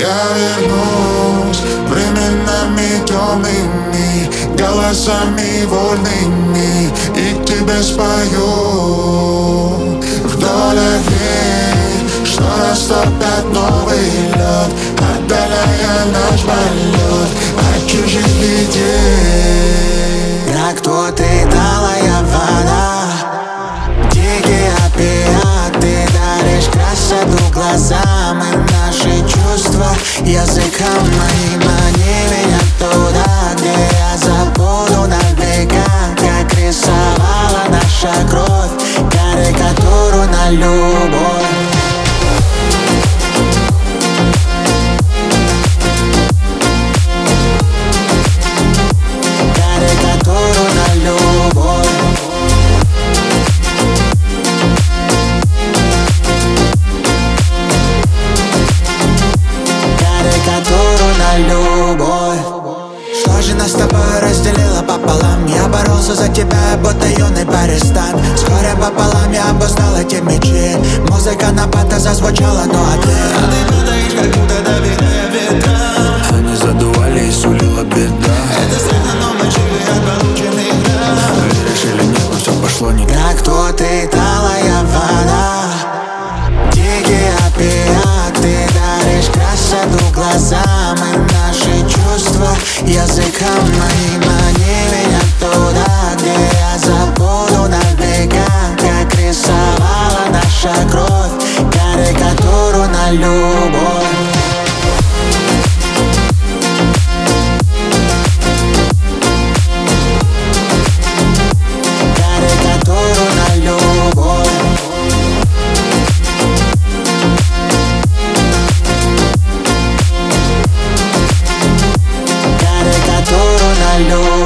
Я вернусь временами темными, голосами вольными, и к тебе спою вдоль огней, что растопят новый лед, отдаляя наш полет от чужих людей. Как тот и талая вода, дикий опиат, ты даришь красоту глазам и наши чувства языком моим. Мани меня туда, где я забуду навека, как рисовала наша кровь карикатуру на любовь. Что же нас с тобой разделило пополам? Я боролся за тебя, будто юный Паристан. С горем пополам я обуздал эти мечи. Музыка на бата зазвучала, ну а ты падаешь, как будто доверяя ветрам. Они задували и сулила беда. Это странно, но мы жили от полученных грамм. Веришь или нет, но все пошло не так. Как тот и талая вода, дикий опиат, ты даришь красоту глазам и наши чувства языком моим. Мани меня туда, где я забуду навека, как рисовала наша кровь карикатуру на любовь. Карикатуру на любовь. Карикатуру на любовь.